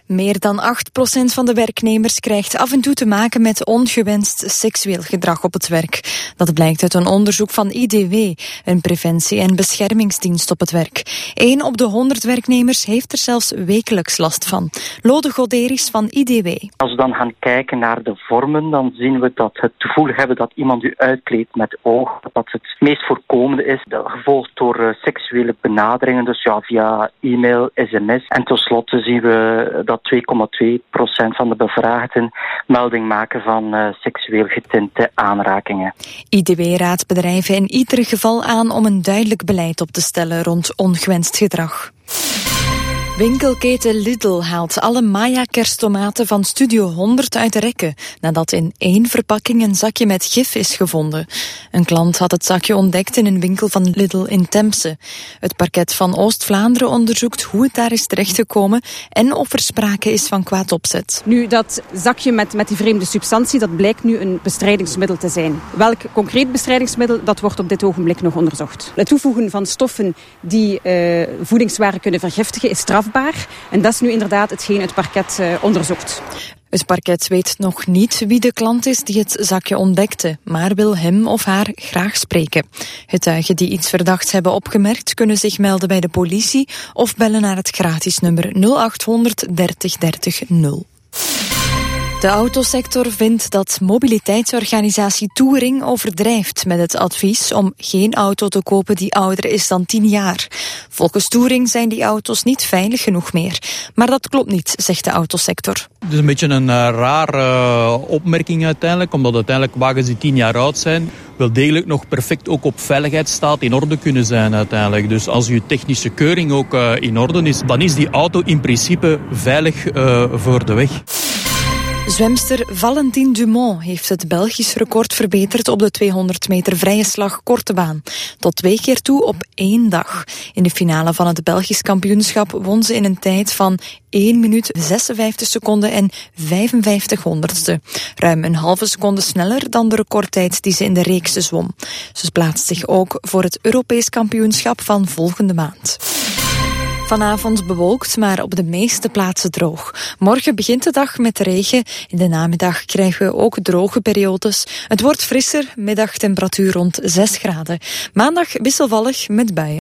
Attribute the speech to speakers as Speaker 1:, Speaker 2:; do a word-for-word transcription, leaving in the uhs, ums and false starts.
Speaker 1: Meer dan acht procent van de werknemers krijgt af en toe te maken met ongewenst seksueel gedrag op het werk. Dat blijkt uit een onderzoek van I D W, een preventie- en beschermingsdienst op het werk. Eén op de honderd werknemers heeft er zelfs wekelijks last van. Lode Goderis van I D W.
Speaker 2: Als we dan gaan kijken naar de vormen, dan zien we dat het gevoel hebben dat iemand u uitkleedt met oog, dat het meest voorkomende is, gevolgd door uh, seksuele benaderingen, dus ja, via e-mail, sms. En tenslotte zien we dat twee komma twee procent van de bevraagden melding maken van uh, seksueel getinte aanrakingen.
Speaker 1: I D W raadt bedrijven in ieder geval aan om een duidelijk beleid op te stellen rond ongewenst gedrag. Winkelketen Lidl haalt alle Maya-kersttomaten van Studio honderd uit de rekken, nadat in één verpakking een zakje met gif is gevonden. Een klant had het zakje ontdekt in een winkel van Lidl in Temse. Het parket van Oost-Vlaanderen onderzoekt hoe het daar is terechtgekomen en of er sprake is van kwaad opzet.
Speaker 3: Nu, dat zakje met, met die vreemde substantie, dat blijkt nu een bestrijdingsmiddel te zijn. Welk concreet bestrijdingsmiddel, dat wordt op dit ogenblik nog onderzocht. Het toevoegen van stoffen die uh, voedingswaren kunnen vergiftigen is strafbaar. En dat is nu inderdaad hetgeen het parket uh, onderzoekt.
Speaker 1: Het parket weet nog niet wie de klant is die het zakje ontdekte, maar wil hem of haar graag spreken. Getuigen die iets verdachts hebben opgemerkt kunnen zich melden bij de politie of bellen naar het gratis nummer nul acht honderd dertig dertig nul. De autosector vindt dat mobiliteitsorganisatie Touring overdrijft met het advies om geen auto te kopen die ouder is dan tien jaar. Volgens Touring zijn die auto's niet veilig genoeg meer. Maar dat klopt niet, zegt de autosector.
Speaker 4: Het is een beetje een uh, rare uh, opmerking uiteindelijk, omdat uiteindelijk wagens die tien jaar oud zijn wel degelijk nog perfect ook op veiligheidsstaat in orde kunnen zijn uiteindelijk. Dus als uw technische keuring ook uh, in orde is, dan is die auto in principe veilig uh, voor de weg.
Speaker 1: Zwemster Valentine Dumont heeft het Belgisch record verbeterd op de tweehonderd meter vrije slag korte baan. Tot twee keer toe op één dag. In de finale van het Belgisch kampioenschap won ze in een tijd van één minuut zesenvijftig seconden en vijfenvijftig honderdste. Ruim een halve seconde sneller dan de recordtijd die ze in de reeks zwom. Ze plaatst zich ook voor het Europees kampioenschap van volgende maand. Vanavond bewolkt, maar op de meeste plaatsen droog. Morgen begint de dag met regen. In de namiddag krijgen we ook droge periodes. Het wordt frisser, middagtemperatuur rond zes graden. Maandag wisselvallig met buien.